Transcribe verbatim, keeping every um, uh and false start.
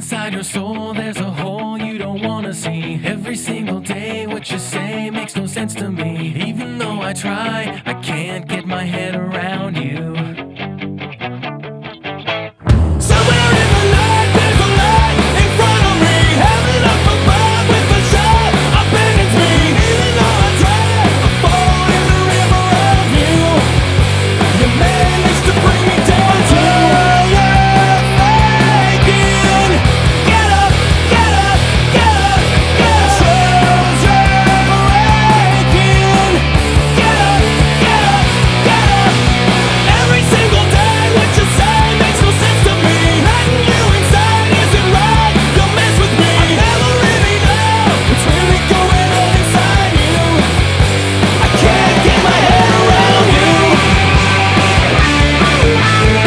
Inside your soul there's a hole you don't wanna see. Every single day what you say makes no sense to me. Even though I try, I can't get my head around